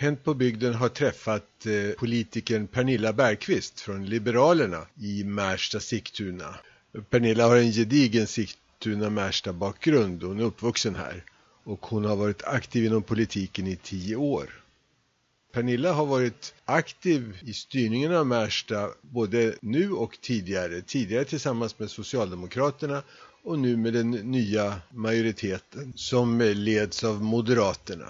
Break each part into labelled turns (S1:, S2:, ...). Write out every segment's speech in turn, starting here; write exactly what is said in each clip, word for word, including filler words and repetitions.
S1: Hänt på bygden har träffat eh, politikern Pernilla Bergqvist från Liberalerna i Märsta-Sigtuna. Pernilla har en gedigen Sigtuna-Märsta-bakgrund och hon är uppvuxen här. Och hon har varit aktiv inom politiken i tio år. Pernilla har varit aktiv i styrningen av Märsta både nu och tidigare. Tidigare tillsammans med Socialdemokraterna och nu med den nya majoriteten som leds av Moderaterna.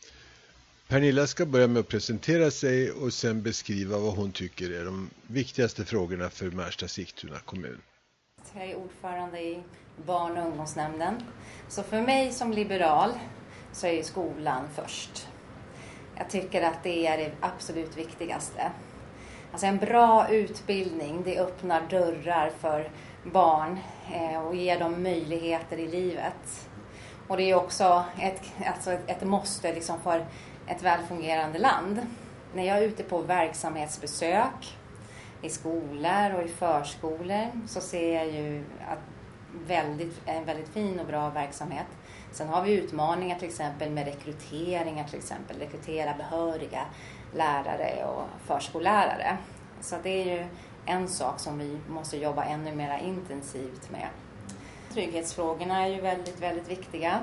S1: Pernilla ska börja med att presentera sig och sen beskriva vad hon tycker är de viktigaste frågorna för Märsta-Sigtuna kommun.
S2: Jag är ordförande i barn- och ungdomsnämnden. Så för mig som liberal så är skolan först. Jag tycker att det är det absolut viktigaste. Alltså en bra utbildning, det öppnar dörrar för barn och ger dem möjligheter i livet. Och det är också ett, alltså ett måste liksom för ett välfungerande land. När jag är ute på verksamhetsbesök i skolor och i förskolor så ser jag ju att väldigt, en väldigt fin och bra verksamhet. Sen har vi utmaningar till exempel med rekryteringar till exempel. Rekrytera behöriga lärare och förskollärare. Så det är ju en sak som vi måste jobba ännu mer intensivt med. Trygghetsfrågorna är ju väldigt, väldigt viktiga.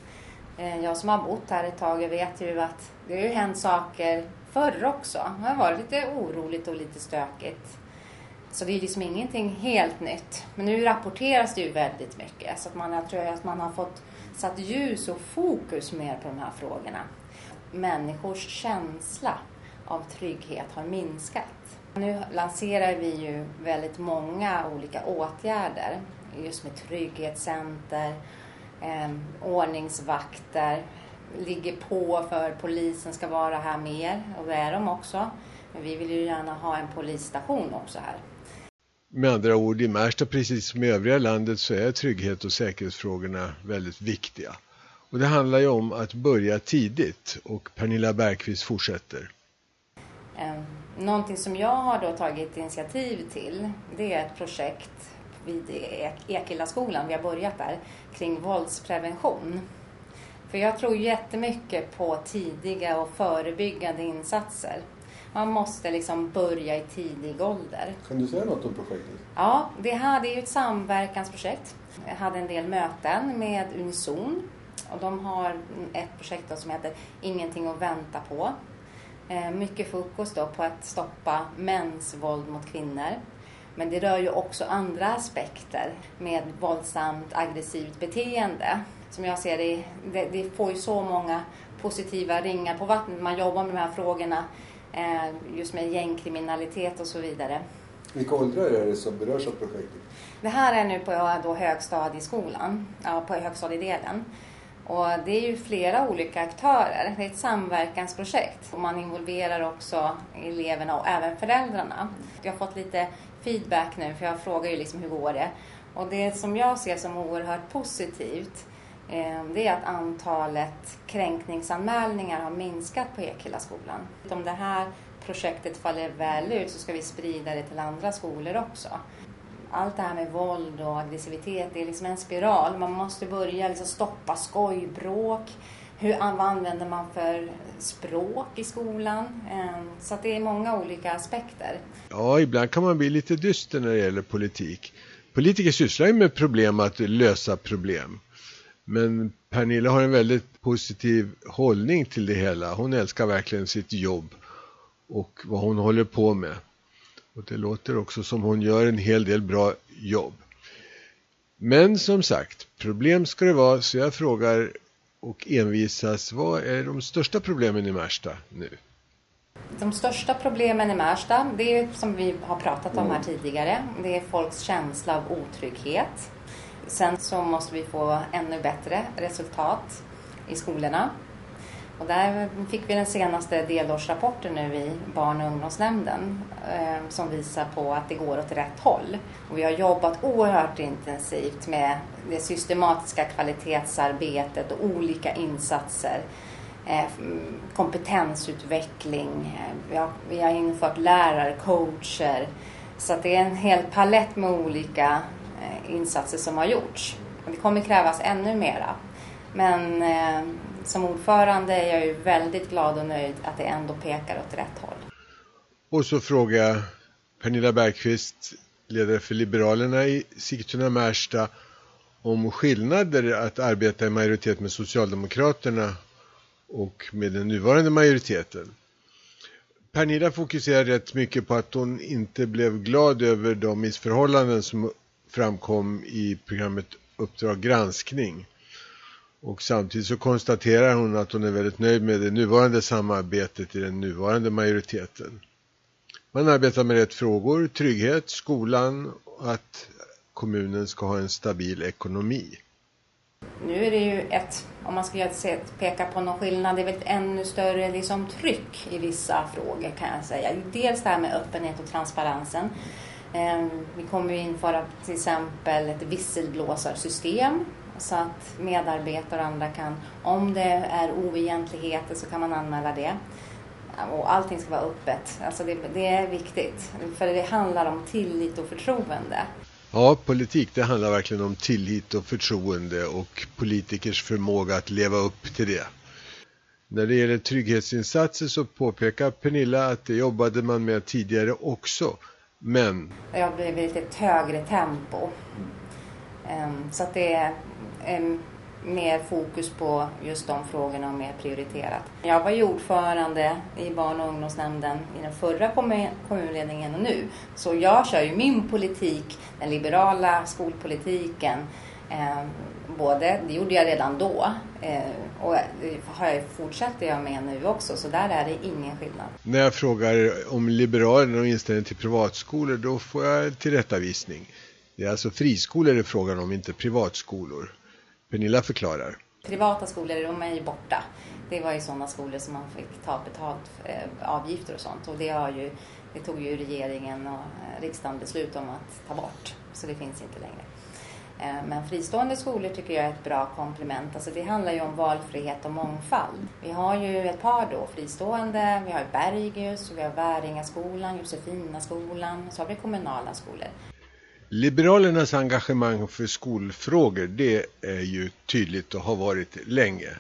S2: Jag som har bott här ett tag vet ju att det har ju hänt saker förr också. Det har varit lite oroligt och lite stökigt. Så det är liksom ingenting helt nytt. Men nu rapporteras det ju väldigt mycket. Så att man, jag tror att man har fått satt ljus och fokus mer på de här frågorna. Människors känsla av trygghet har minskat. Nu lanserar vi ju väldigt många olika åtgärder. Just med trygghetscenter, eh, ordningsvakter. Ligger på för polisen ska vara här mer. Och det är de också. Men vi vill ju gärna ha en polisstation också här.
S1: Med andra ord, i Märsta precis som i övriga landet så är trygghet- och säkerhetsfrågorna väldigt viktiga. Och det handlar ju om att börja tidigt och Pernilla Bergqvist fortsätter.
S2: Någonting som jag har då tagit initiativ till, det är ett projekt vid Ekellaskolan, vi har börjat där, kring våldsprevention. För jag tror jättemycket på tidiga och förebyggande insatser. Man måste liksom börja i tidig ålder.
S1: Kan du säga något om projektet?
S2: Ja, det här det är ju ett samverkansprojekt. Jag hade en del möten med Unison. Och de har ett projekt som heter Ingenting att vänta på. Mycket fokus då på att stoppa mäns våld mot kvinnor. Men det rör ju också andra aspekter med våldsamt aggressivt beteende. Som jag ser det, det, det får ju så många positiva ringar på vattnet. Man jobbar med de här frågorna just med gängkriminalitet och så vidare.
S1: Vilka åldrar är det som berörs av projektet?
S2: Det här är nu på då högstadieskolan, ja, på högstadiedelen. Och det är ju flera olika aktörer. Det är ett samverkansprojekt. Och man involverar också eleverna och även föräldrarna. Jag har fått lite feedback nu för jag frågar ju liksom hur går det. Och det som jag ser som oerhört positivt det är att antalet kränkningsanmälningar har minskat på Ekellaskolan. Om det här projektet faller väl ut så ska vi sprida det till andra skolor också. Allt det här med våld och aggressivitet är liksom en spiral. Man måste börja liksom stoppa skojbråk. Hur vad använder man för språk i skolan? Så att det är många olika aspekter.
S1: Ja, ibland kan man bli lite dyster när det gäller politik. Politiker sysslar ju med problem att lösa problem. Men Pernilla har en väldigt positiv hållning till det hela. Hon älskar verkligen sitt jobb och vad hon håller på med. Och det låter också som hon gör en hel del bra jobb. Men som sagt, problem ska det vara, så jag frågar och envisas, vad är de största problemen i Märsta nu?
S2: De största problemen i Märsta, det är som vi har pratat om här tidigare, det är folks känsla av otrygghet. Sen så måste vi få ännu bättre resultat i skolorna. Och där fick vi den senaste delårsrapporten nu i barn- och ungdomsnämnden eh, som visar på att det går åt rätt håll. Och vi har jobbat oerhört intensivt med det systematiska kvalitetsarbetet och olika insatser. Eh, kompetensutveckling, eh, vi, har, vi har infört lärare, coacher. Så att det är en hel palett med olika eh, insatser som har gjorts. Och det kommer krävas ännu mera. Men eh, som ordförande är jag ju väldigt glad och nöjd att det ändå pekar åt rätt håll.
S1: Och så frågar jag Pernilla Bergqvist, ledare för Liberalerna i Sigtuna-Märsta, om skillnader att arbeta i majoritet med Socialdemokraterna och med den nuvarande majoriteten. Pernilla fokuserar rätt mycket på att hon inte blev glad över de missförhållanden som framkom i programmet Uppdrag granskning. Och samtidigt så konstaterar hon att hon är väldigt nöjd med det nuvarande samarbetet i den nuvarande majoriteten. Man arbetar med rätt frågor, trygghet, skolan och att kommunen ska ha en stabil ekonomi.
S2: Nu är det ju ett, om man ska peka på någon skillnad, det är väl ett ännu större liksom, tryck i vissa frågor kan jag säga. Dels det här med öppenhet och transparensen. Vi kommer ju införa till exempel ett visselblåsarsystem så att medarbetare och andra kan, om det är oegentligheter så kan man anmäla det. Och allting ska vara öppet. Alltså det, det är viktigt. För det handlar om tillit och förtroende.
S1: Ja, politik det handlar verkligen om tillit och förtroende och politikers förmåga att leva upp till det. När det gäller trygghetsinsatser så påpekar Pernilla att det jobbade man med tidigare också. Men
S2: det har blivit ett högre tempo. Så att det är mer fokus på just de frågorna och mer prioriterat. Jag var ju ordförande i barn- och ungdomsnämnden i den förra kommunledningen och nu. Så jag kör ju min politik, den liberala skolpolitiken. Eh, både, det gjorde jag redan då eh, och har fortsätter jag med nu också. Så där är det ingen skillnad.
S1: När jag frågar om Liberalerna och inställningen till privatskolor då får jag tillrättavisning. Det är alltså friskolor det är frågan om, inte privatskolor. Pernilla förklarar.
S2: Privata skolor, de är ju borta. Det var ju sådana skolor som man fick ta betalt eh, avgifter och sånt. Och det, har ju, det tog ju regeringen och riksdagen beslut om att ta bort. Så det finns inte längre. Eh, men fristående skolor tycker jag är ett bra komplement. Alltså det handlar ju om valfrihet och mångfald. Vi har ju ett par då fristående. Vi har Bergius, vi har Väringaskolan, Josefinaskolan. Så har vi kommunala skolor.
S1: Liberalernas engagemang för skolfrågor det är ju tydligt och har varit länge.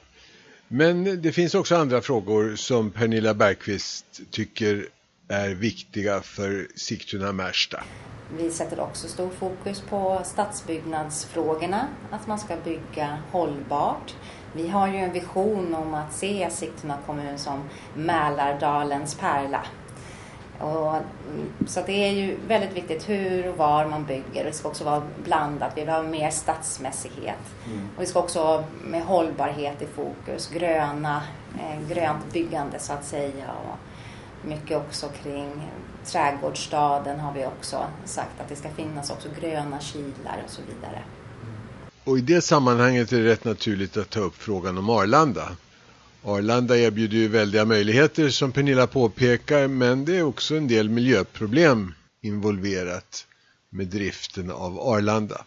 S1: Men det finns också andra frågor som Pernilla Bergqvist tycker är viktiga för Sigtuna-Märsta.
S2: Vi sätter också stor fokus på stadsbyggnadsfrågorna, att man ska bygga hållbart. Vi har ju en vision om att se Sigtuna kommun som Mälardalens pärla. Och, så det är ju väldigt viktigt hur och var man bygger. Det ska också vara blandat. Vi vill ha mer stadsmässighet. Mm. Och vi ska också ha med hållbarhet i fokus. Gröna, eh, grönt byggande så att säga. Och mycket också kring trädgårdsstaden har vi också sagt att det ska finnas också gröna kilar och så vidare.
S1: Och i det sammanhanget är det rätt naturligt att ta upp frågan om Arlanda. Arlanda erbjuder ju väldiga möjligheter som Pernilla påpekar, men det är också en del miljöproblem involverat med driften av Arlanda.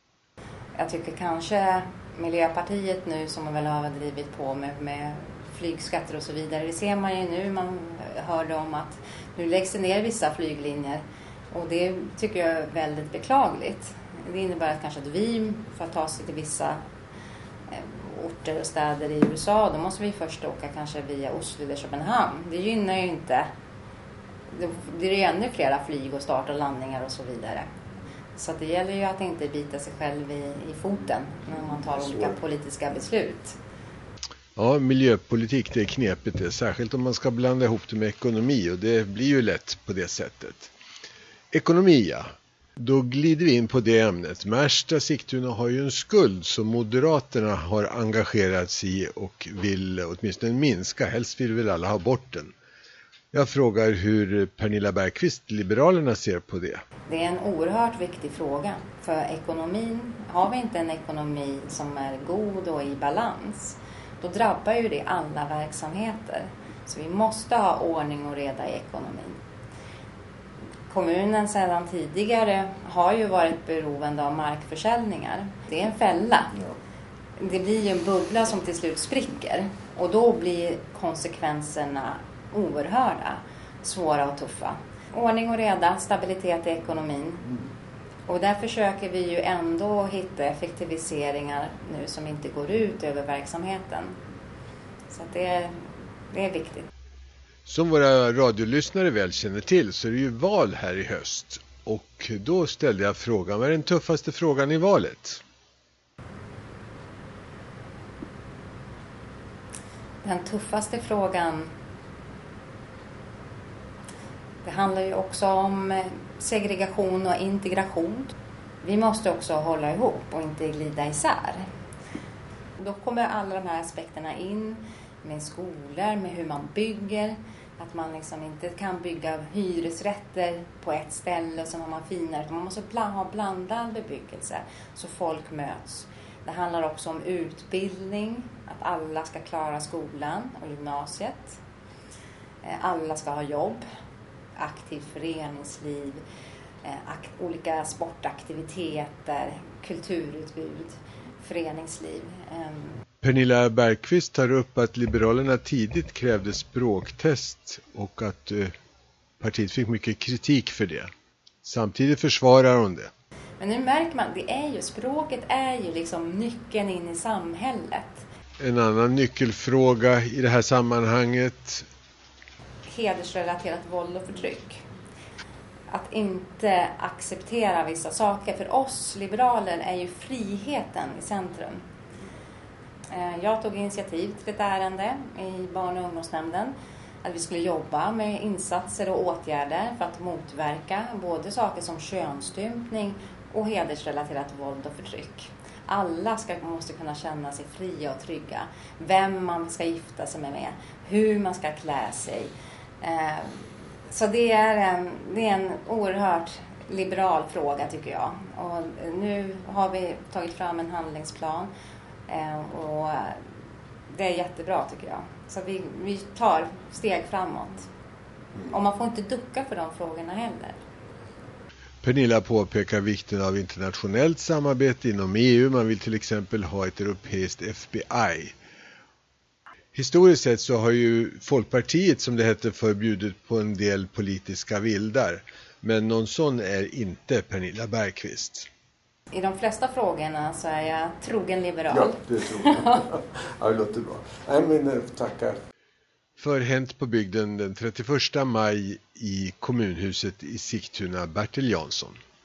S2: Jag tycker kanske Miljöpartiet nu som man väl har drivit på med, med flygskatter och så vidare. Det ser man ju nu, man hörde om att nu läggs det ner vissa flyglinjer och det tycker jag är väldigt beklagligt. Det innebär att kanske att vi för att ta oss till vissa orter och städer i U S A, då måste vi först åka kanske via Oslo eller Köpenhamn. Det gynnar ju inte, det är ju ännu flera flyg och start och landningar och så vidare. Så det gäller ju att inte bita sig själv i, i foten när man tar olika politiska beslut.
S1: Ja, miljöpolitik det är knepigt det, särskilt om man ska blanda ihop det med ekonomi och det blir ju lätt på det sättet. Ekonomi, ja. Då glider vi in på det ämnet. Märsta Sigtuna har ju en skuld som Moderaterna har engagerat sig i och vill åtminstone minska. Helst vill väl alla ha bort den. Jag frågar hur Pernilla Bergqvist, Liberalerna, ser på det.
S2: Det är en oerhört viktig fråga. För ekonomin, har vi inte en ekonomi som är god och i balans, då drabbar ju det alla verksamheter. Så vi måste ha ordning och reda i ekonomin. Kommunen sedan tidigare har ju varit beroende av markförsäljningar. Det är en fälla. Det blir ju en bubbla som till slut spricker. Och då blir konsekvenserna oerhörda, svåra och tuffa. Ordning och reda, stabilitet i ekonomin. Och där försöker vi ju ändå hitta effektiviseringar nu som inte går ut över verksamheten. Så att det, är, det är viktigt.
S1: Som våra radiolyssnare väl känner till så är det ju val här i höst. Och då ställde jag frågan, vad är den tuffaste frågan i valet?
S2: Den tuffaste frågan, det handlar ju också om segregation och integration. Vi måste också hålla ihop och inte glida isär. Då kommer alla de här aspekterna in med skolor, med hur man bygger. Att man liksom inte kan bygga hyresrätter på ett ställe som har man finare. Man måste ha blandad bebyggelse så folk möts. Det handlar också om utbildning, att alla ska klara skolan och gymnasiet. Alla ska ha jobb, aktivt föreningsliv, olika sportaktiviteter, kulturutbud, föreningsliv.
S1: Pernilla Bergqvist tar upp att Liberalerna tidigt krävde språktest och att eh, partiet fick mycket kritik för det. Samtidigt försvarar hon det.
S2: Men nu märker man, det är ju, språket är ju liksom nyckeln in i samhället.
S1: En annan nyckelfråga i det här sammanhanget.
S2: Hedersrelaterat våld och förtryck. Att inte acceptera vissa saker. För oss liberaler är ju friheten i centrum. Jag tog initiativ till ett ärende i barn- och ungdomsnämnden. Att vi skulle jobba med insatser och åtgärder för att motverka både saker som könsstympning och hedersrelaterat våld och förtryck. Alla ska, måste kunna känna sig fria och trygga. Vem man ska gifta sig med, hur man ska klä sig. Så det är en, det är en oerhört liberal fråga tycker jag. Och nu har vi tagit fram en handlingsplan. Och det är jättebra tycker jag. Så vi, vi tar steg framåt. Och man får inte ducka för de frågorna heller.
S1: Pernilla påpekar vikten av internationellt samarbete inom E U. Man vill till exempel ha ett europeiskt F B I. Historiskt sett så har ju Folkpartiet, som det heter, förbjudit på en del politiska vildar. Men någon sån är inte Pernilla Bergqvist.
S2: I de flesta frågorna så är jag trogen liberal.
S3: Ja, det tror jag. Ja, det låter bra. Nej, men tackar.
S1: För Hänt på bygden den trettioförsta maj i kommunhuset i Sigtuna, Bertil Jansson.